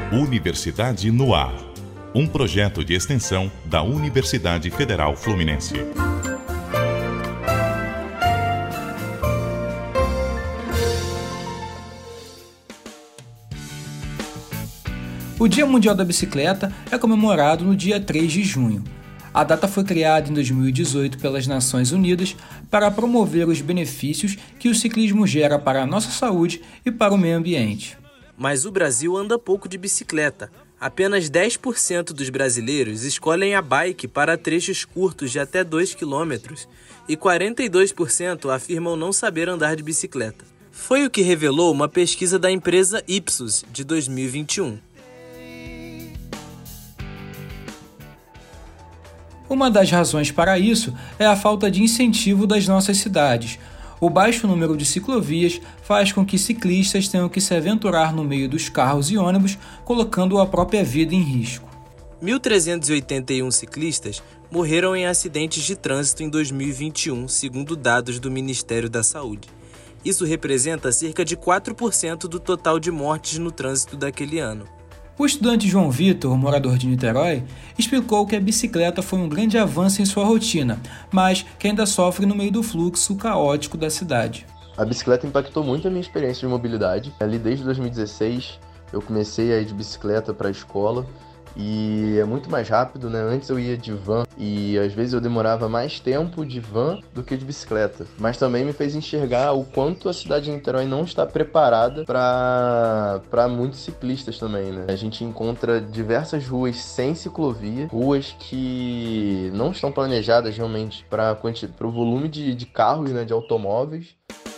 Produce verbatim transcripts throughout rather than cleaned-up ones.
Universidade no Ar, um projeto de extensão da Universidade Federal Fluminense. O Dia Mundial da Bicicleta é comemorado no dia três de junho. A data foi criada em dois mil e dezoito pelas Nações Unidas para promover os benefícios que o ciclismo gera para a nossa saúde e para o meio ambiente. Mas o Brasil anda pouco de bicicleta. Apenas dez por cento dos brasileiros escolhem a bike para trechos curtos de até dois quilômetros e quarenta e dois por cento afirmam não saber andar de bicicleta. Foi o que revelou uma pesquisa da empresa Ipsos de dois mil e vinte e um. Uma das razões para isso é a falta de incentivo das nossas cidades. O baixo número de ciclovias faz com que ciclistas tenham que se aventurar no meio dos carros e ônibus, colocando a própria vida em risco. mil trezentos e oitenta e um ciclistas morreram em acidentes de trânsito em dois mil e vinte e um, segundo dados do Ministério da Saúde. Isso representa cerca de quatro por cento do total de mortes no trânsito daquele ano. O estudante João Vitor, morador de Niterói, explicou que a bicicleta foi um grande avanço em sua rotina, mas que ainda sofre no meio do fluxo caótico da cidade. A bicicleta impactou muito a minha experiência de mobilidade. Ali desde dois mil e dezesseis eu comecei a ir de bicicleta para a escola e é muito mais rápido, né? Antes eu ia de van e às vezes eu demorava mais tempo de van do que de bicicleta. Mas também me fez enxergar o quanto a cidade de Niterói não está preparada para para muitos ciclistas também, né? A gente encontra diversas ruas sem ciclovia, ruas que não estão planejadas realmente para o volume de, de carros, né? De automóveis.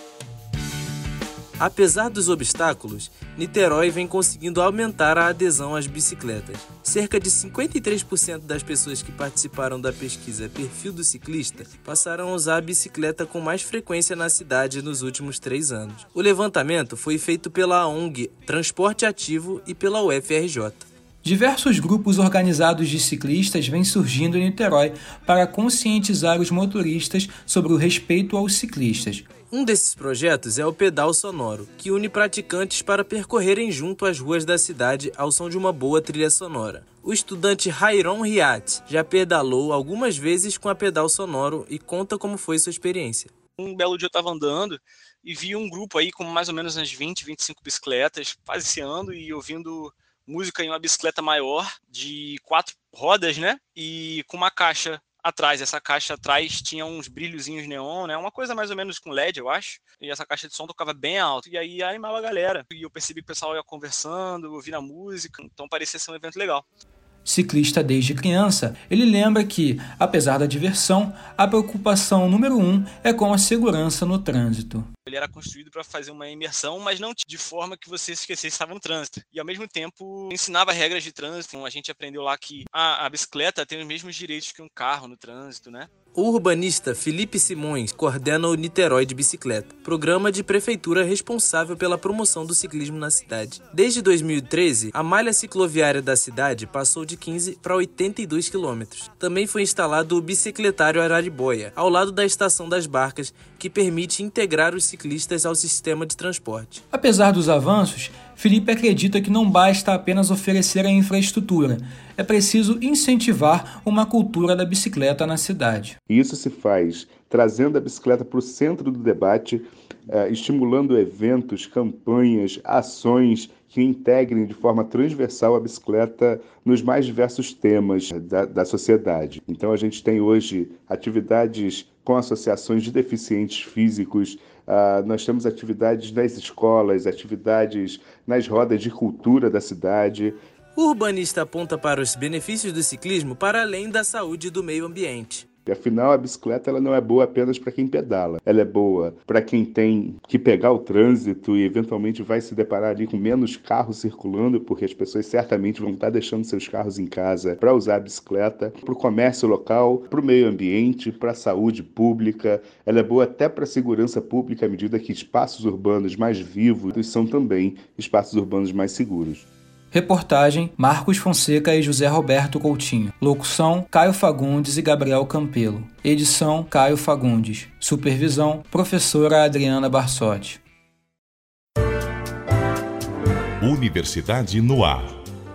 Apesar dos obstáculos, Niterói vem conseguindo aumentar a adesão às bicicletas. Cerca de cinquenta e três por cento das pessoas que participaram da pesquisa Perfil do Ciclista passaram a usar a bicicleta com mais frequência na cidade nos últimos três anos. O levantamento foi feito pela O N G Transporte Ativo e pela U F R J. Diversos grupos organizados de ciclistas vêm surgindo em Niterói para conscientizar os motoristas sobre o respeito aos ciclistas. Um desses projetos é o Pedal Sonoro, que une praticantes para percorrerem junto às ruas da cidade ao som de uma boa trilha sonora. O estudante Rairon Riat já pedalou algumas vezes com a Pedal Sonoro e conta como foi sua experiência. Um belo dia eu estava andando e vi um grupo aí com mais ou menos umas vinte, vinte e cinco bicicletas passeando e ouvindo música em uma bicicleta maior de quatro rodas, né? E com uma caixa atrás. Essa caixa atrás tinha uns brilhozinhos neon, né? Uma coisa mais ou menos com L E D, eu acho. E essa caixa de som tocava bem alto. E aí animava a galera. E eu percebi que o pessoal ia conversando, ouvindo a música. Então parecia ser um evento legal. Ciclista desde criança, ele lembra que, apesar da diversão, a preocupação número um é com a segurança no trânsito. Ele era construído para fazer uma imersão, mas não de forma que você se esquecesse que estava no trânsito. E ao mesmo tempo ensinava regras de trânsito. A gente aprendeu lá que a, a bicicleta tem os mesmos direitos que um carro no trânsito, né? O urbanista Felipe Simões coordena o Niterói de Bicicleta, programa de prefeitura responsável pela promoção do ciclismo na cidade. Desde dois mil e treze, a malha cicloviária da cidade passou de quinze para oitenta e dois quilômetros. Também foi instalado o bicicletário Araribóia, ao lado da Estação das Barcas, que permite integrar os ciclistas ao sistema de transporte. Apesar dos avanços, Felipe acredita que não basta apenas oferecer a infraestrutura, é preciso incentivar uma cultura da bicicleta na cidade. E isso se faz trazendo a bicicleta para o centro do debate, eh, estimulando eventos, campanhas, ações que integrem de forma transversal a bicicleta nos mais diversos temas da, da sociedade. Então a gente tem hoje atividades com associações de deficientes físicos, uh, nós temos atividades nas escolas, atividades nas rodas de cultura da cidade. O urbanista aponta para os benefícios do ciclismo para além da saúde e do meio ambiente. Afinal, a bicicleta ela não é boa apenas para quem pedala. Ela é boa para quem tem que pegar o trânsito e eventualmente vai se deparar ali com menos carros circulando, porque as pessoas certamente vão estar deixando seus carros em casa para usar a bicicleta, para o comércio local, para o meio ambiente, para a saúde pública. Ela é boa até para a segurança pública à medida que espaços urbanos mais vivos são também espaços urbanos mais seguros. Reportagem: Marcos Fonseca e José Roberto Coutinho. Locução: Caio Fagundes e Gabriel Campelo. Edição: Caio Fagundes. Supervisão: Professora Adriana Barsotti. Universidade no Ar.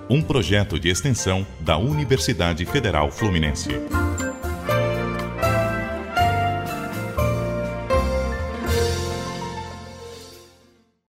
Um projeto de extensão da Universidade Federal Fluminense.